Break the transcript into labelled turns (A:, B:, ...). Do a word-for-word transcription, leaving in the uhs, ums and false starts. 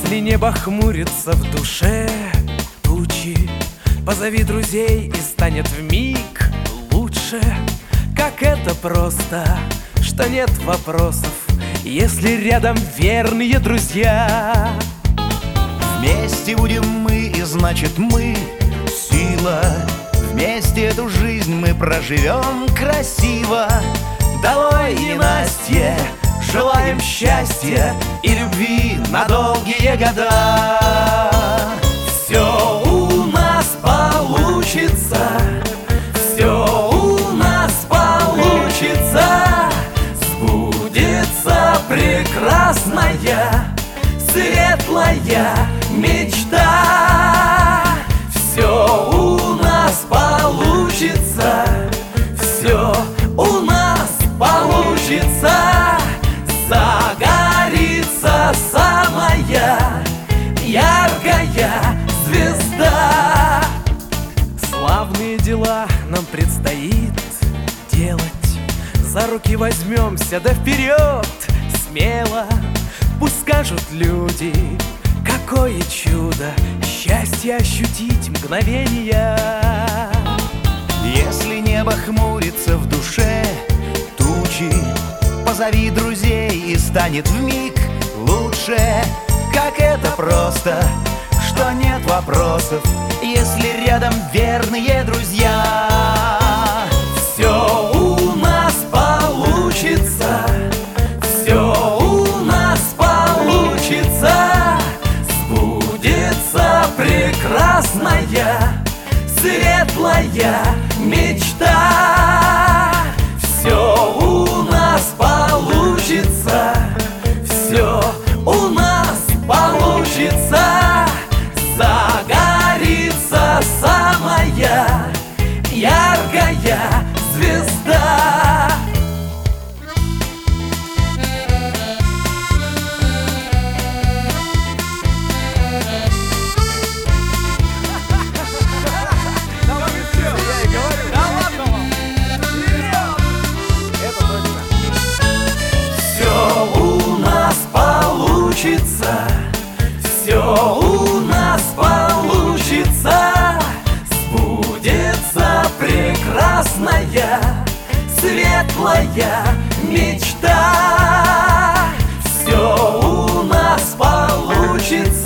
A: Если небо хмурится в душе тучи, позови друзей и станет вмиг лучше. Как это просто, что нет вопросов, если рядом верные друзья.
B: Вместе будем мы, и значит мы сила. Вместе эту жизнь мы проживем красиво. Долой ненастье, желаем счастья и любви на долгие года.
A: Все у нас получится, все у нас получится. Сбудется прекрасная, светлая мечта. Все у нас получится, все у нас получится. Загорится самая яркая звезда. Славные дела нам предстоит делать. За руки возьмемся, да вперед смело. Пусть скажут люди, какое чудо счастье ощутить мгновенья.
B: Если небо хмурится в душе тучи, позови друзей и станет вмиг лучше. Как это просто, что нет вопросов, если рядом верные друзья.
A: Все у нас получится, все у нас получится. Сбудется прекрасная, светлая мечта. Все у нас получится, все у нас получится. Загорится самая яркая звезда. Все у нас получится, все у нас получится. Сбудется прекрасная, светлая мечта. Все у нас получится.